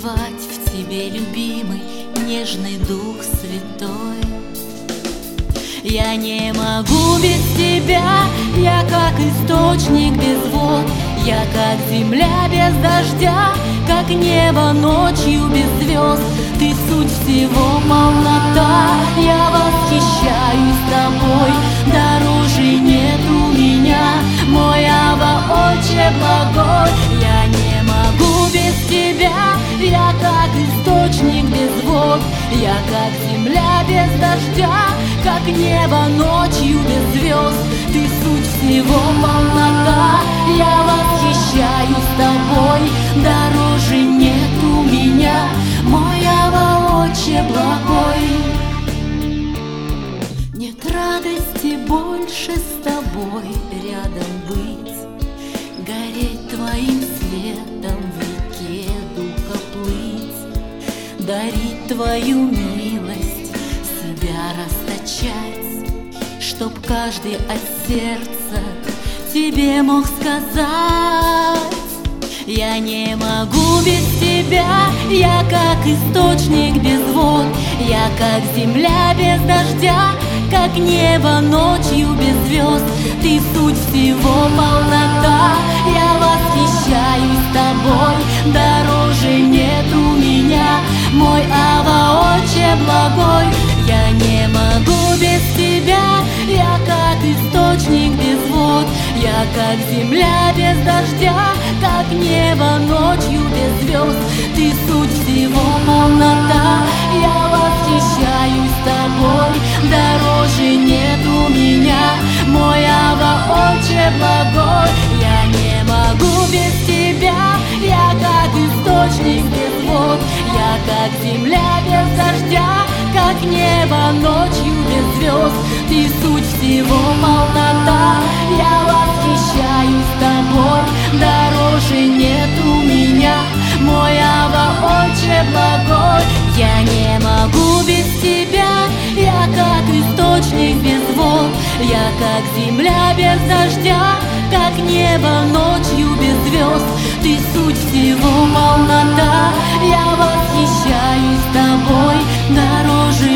пребывать в тебе, любимый, нежный Дух Святой. Я не могу без тебя, я как источник без вод, я как земля без дождя, как небо ночью без звезд. Ты суть всего, полнота, я восхищаюсь тобой. Дороже нет у меня, мой Авва, Отче благой. Я не могу без тебя, я как источник без вод, я как земля без дождя, как небо ночью без звезд. Ты суть всего, полнота, я восхищаюсь тобой. Дороже нет у меня, мой Авва, Отче благой. Нет радости больше с тобой рядом быть, гореть твоим светом в реке духа плыть, дарить твою милость, себя расточать, чтоб каждый от сердца тебе мог сказать: я не могу без тебя, я как источник без вод, я как земля без дождя, как небо ночью без звезд. Ты суть всего, полнота, я восхищаюсь тобой. Дороже нет у меня, мой Авва, Отче благой. Я не могу без тебя, я как источник без вод, я как земля без дождя, как небо ночью без звезд. Ты суть всего, полнота, я восхищаюсь тобой. Дороже нет у меня, мой Авва, Отче благой. Я не могу без тебя, я как источник без вод, я как земля без дождя, как небо ночью без звезд. Ты суть всего, полнота, я восхищаюсь тобой. Дороже нет у меня, мой Авва, Отче благой. Я не могу без тебя, я как источник без вод, я как земля без дождя, как небо ночью без звезд. Ты суть всего, полнота, я восхищаюсь тобой. Дороже